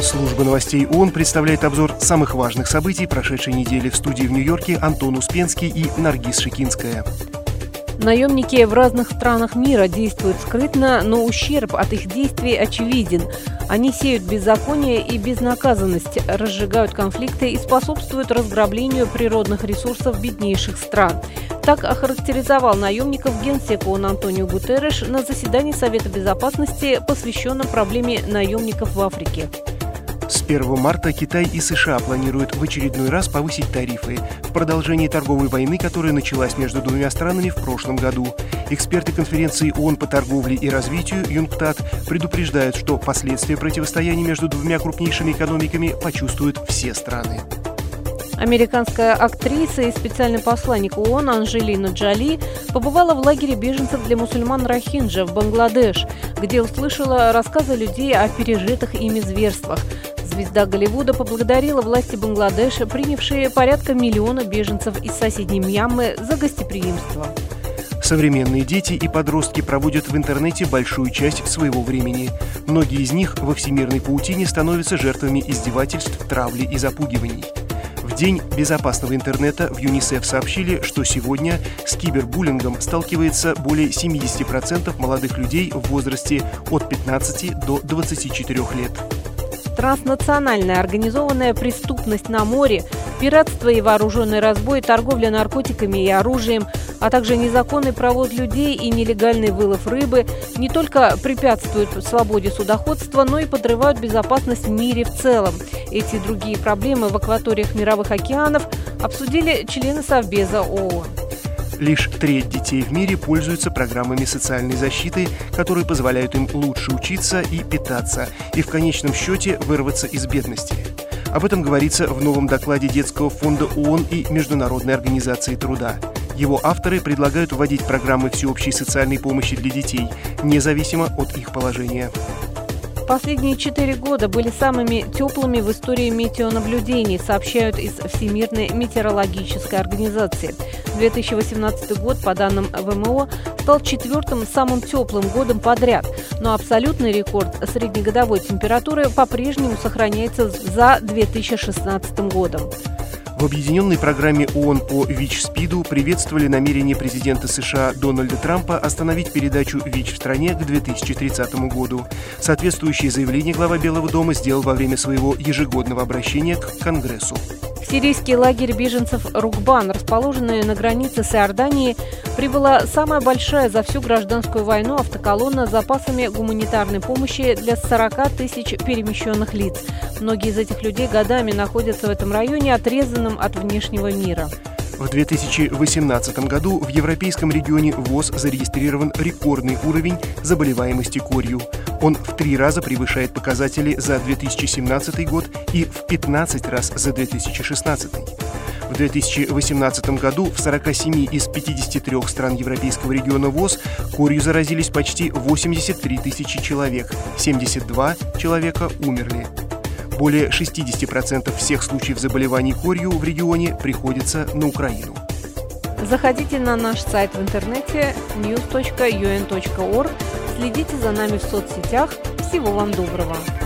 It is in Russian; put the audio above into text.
Служба новостей ООН представляет обзор самых важных событий прошедшей недели. В студии в Нью-Йорке Антон Успенский и Наргиз Шикинская. Наемники в разных странах мира действуют скрытно, но ущерб от их действий очевиден. Они сеют беззаконие и безнаказанность, разжигают конфликты и способствуют разграблению природных ресурсов беднейших стран. Так охарактеризовал наемников генсек ООН Антонио Гутерреш на заседании Совета Безопасности, посвященном проблеме наемников в Африке. С 1 марта Китай и США планируют в очередной раз повысить тарифы в продолжении торговой войны, которая началась между двумя странами в прошлом году. Эксперты конференции ООН по торговле и развитию ЮНКТАД предупреждают, что последствия противостояния между двумя крупнейшими экономиками почувствуют все страны. Американская актриса и специальный посланник ООН Анджелина Джоли побывала в лагере беженцев для мусульман Рохинджа в Бангладеш, где услышала рассказы людей о пережитых ими зверствах. Звезда Голливуда поблагодарила власти Бангладеша, принявшие порядка миллиона беженцев из соседней Мьянмы, за гостеприимство. Современные дети и подростки проводят в интернете большую часть своего времени. Многие из них во всемирной паутине становятся жертвами издевательств, травли и запугиваний. В День безопасного интернета в ЮНИСЕФ сообщили, что сегодня с кибербуллингом сталкивается более 70% молодых людей в возрасте от 15 до 24 лет. Транснациональная организованная преступность на море, пиратство и вооруженный разбой, торговля наркотиками и оружием, а также незаконный провоз людей и нелегальный вылов рыбы не только препятствуют свободе судоходства, но и подрывают безопасность в мире в целом. Эти и другие проблемы в акваториях мировых океанов обсудили члены Совбеза ООН. Лишь треть детей в мире пользуются программами социальной защиты, которые позволяют им лучше учиться и питаться, и в конечном счете вырваться из бедности. Об этом говорится в новом докладе Детского фонда ООН и Международной организации труда. Его авторы предлагают вводить программы всеобщей социальной помощи для детей, независимо от их положения. Последние 4 года были самыми теплыми в истории метеонаблюдений, сообщают из Всемирной метеорологической организации. 2018 год, по данным ВМО, стал 4-м самым теплым годом подряд, но абсолютный рекорд среднегодовой температуры по-прежнему сохраняется за 2016 годом. В объединенной программе ООН по ВИЧ-СПИДу приветствовали намерение президента США Дональда Трампа остановить передачу ВИЧ в стране к 2030 году. Соответствующее заявление глава Белого дома сделал во время своего ежегодного обращения к Конгрессу. В сирийский лагерь беженцев Рукбан, расположенный на границе с Иорданией, прибыла самая большая за всю гражданскую войну автоколонна с запасами гуманитарной помощи для 40 тысяч перемещенных лиц. Многие из этих людей годами находятся в этом районе, отрезанном от внешнего мира. В 2018 году в европейском регионе ВОС зарегистрирован рекордный уровень заболеваемости корью. Он в 3 раза превышает показатели за 2017 год и в 15 раз за 2016. В 2018 году в 47 из 53 стран европейского региона ВОС корью заразились почти 83 тысячи человек, 72 человека умерли. Более 60% всех случаев заболеваний корью в регионе приходится на Украину. Заходите на наш сайт в интернете news.un.org, следите за нами в соцсетях. Всего вам доброго!